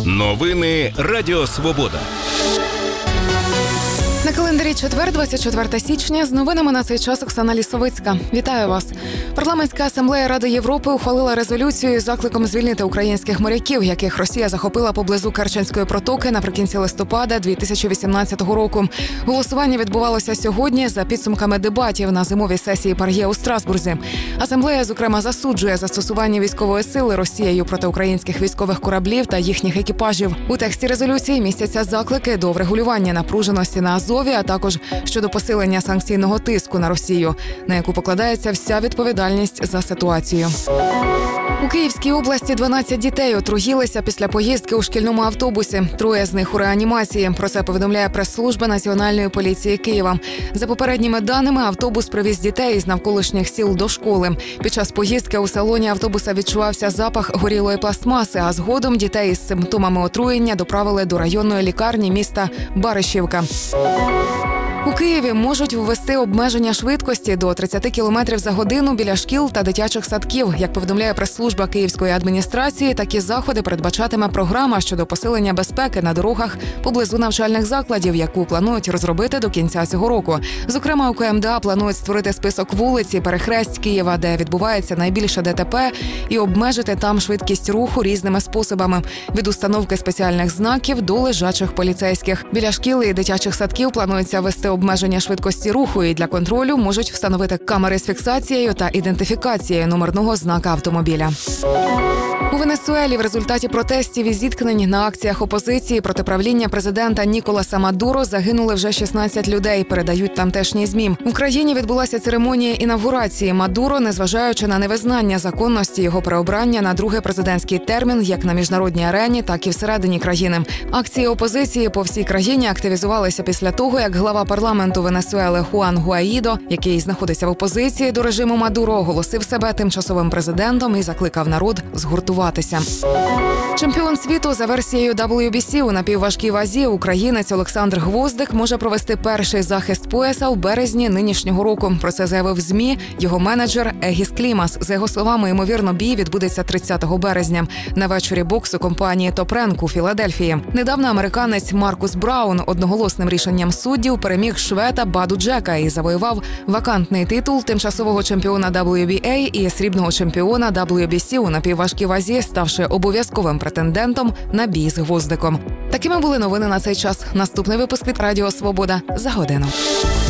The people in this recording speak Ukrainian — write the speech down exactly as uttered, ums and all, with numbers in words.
Новини Радіо Свобода. На календарі четвер, двадцять четвертого січня, з новинами на цей час Оксана Лісовицька. Вітаю вас. Парламентська асамблея Ради Європи ухвалила резолюцію з закликом звільнити українських моряків, яких Росія захопила поблизу Керченської протоки наприкінці листопада дві тисячі вісімнадцятого року. Голосування відбувалося сьогодні за підсумками дебатів на зимовій сесії ПАРЄ у Страсбурзі. Асамблея, зокрема, засуджує застосування військової сили Росією проти українських військових кораблів та їхніх екіпажів. У тексті резолюції містяться заклики до врегулювання напруженості на Азові, а також щодо посилення санкційного тиску на Росію, на яку покладається вся відповідальність за ситуацію. У Київській області дванадцять дітей отруїлися після поїздки у шкільному автобусі. Троє з них у реанімації. Про це повідомляє прес-служба Національної поліції Києва. За попередніми даними, автобус привіз дітей із навколишніх сіл до школи. Під час поїздки у салоні автобуса відчувався запах горілої пластмаси, а згодом дітей із симптомами отруєння доправили до районної лікарні міста Баришівка. У Києві можуть ввести обмеження швидкості до тридцять кілометрів за годину біля шкіл та дитячих садків. Як повідомляє прес-служба Київської адміністрації, такі заходи передбачатиме програма щодо посилення безпеки на дорогах поблизу навчальних закладів, яку планують розробити до кінця цього року. Зокрема, у КМДА планують створити список вулиць і перехресть Києва, де відбувається найбільше ДТП, і обмежити там швидкість руху різними способами – від установки спеціальних знаків до лежачих поліцейських. Біля шкіл і дитячих садків планується вести обмеження швидкості руху, і для контролю можуть встановити камери з фіксацією та ідентифікацією номерного знака автомобіля. У Венесуелі в результаті протестів і зіткнень на акціях опозиції проти правління президента Ніколаса Мадуро загинули вже шістнадцять людей, передають тамтешні ЗМІ. В країні відбулася церемонія інавгурації Мадуро, незважаючи на невизнання законності його переобрання на другий президентський термін як на міжнародній арені, так і всередині країни. Акції опозиції по всій країні активізувалися після того, як глава парламенту Венесуели Хуан Гуаїдо, який знаходиться в опозиції до режиму Мадуро, оголосив себе тимчасовим президентом і закликав народ згуртуватися. Чемпіон світу за версією дабл ю бі сі у напівважкій вазі українець Олександр Гвоздик може провести перший захист пояса в березні нинішнього року. Про це заявив ЗМІ його менеджер Егіс Клімас. За його словами, ймовірно, бій відбудеться тридцятого березня на вечорі боксу компанії Top Rank у Філадельфії. Недавно американець Маркус Браун одноголосним рішенням суддів переміг шведа Баду Джека і завоював вакантний титул тимчасового чемпіона дабл ю бі ей і срібного чемпіона дабл ю бі сі у напівважкій вазі, ставши обов'язковим претендентом на бій з Гвоздиком. Такими були новини на цей час. Наступний випуск від Радіо Свобода за годину.